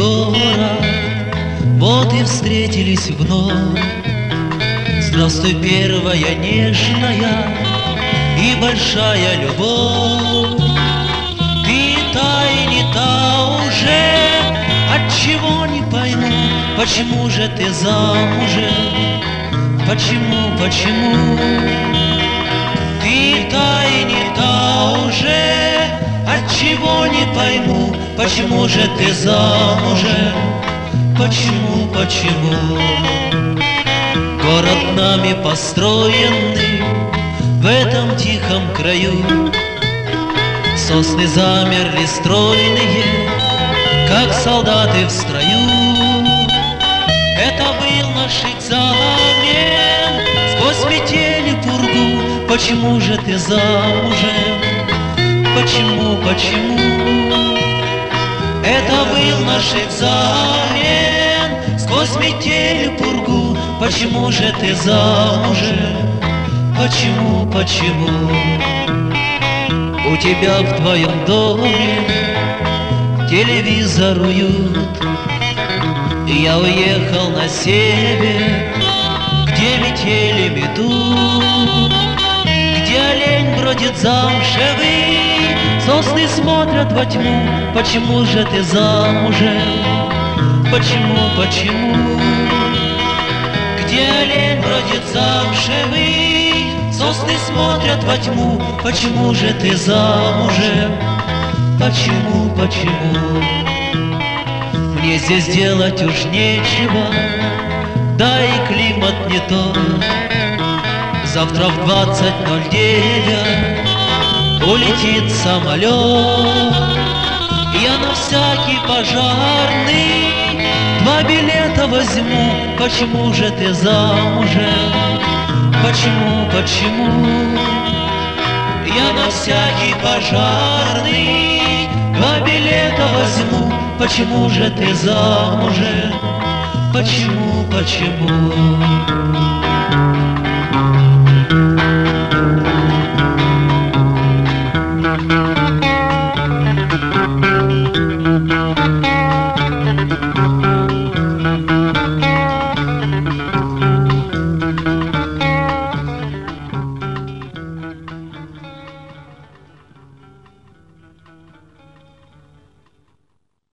город, вот и встретились вновь. Здравствуй, первая нежная и большая любовь. Ты та и не та уже, отчего не пойму, почему же ты замужем? Почему, почему? Ты та и не та уже, отчего не пойму, почему же ты замужем? Почему, почему? Город нами построенный в этом тихом краю, сосны замерли стройные, как солдаты в строю. Это был наш экзамен сквозь метель и пургу. Почему же ты замужем? Почему, почему? Это был наш экзамен сквозь метель и пургу. Почему же ты замужем? Почему, почему? У тебя в твоем доме телевизор уют. Я уехал на север, где метели метут, где олень бродит замшевый, сосны смотрят во тьму. Почему же ты замужем? Почему, почему? Где олень бродит замшевый, сосны смотрят во тьму. Почему же ты замужем? Почему, почему? Мне здесь делать уж нечего, да и климат не тот. Завтра в 20:09 улетит самолет. Я на всякий пожарный 2 билета возьму. Почему же ты замужем? Почему, почему? Я на всякий пожарный 2 билета возьму. Почему же ты замужем? Почему, почему?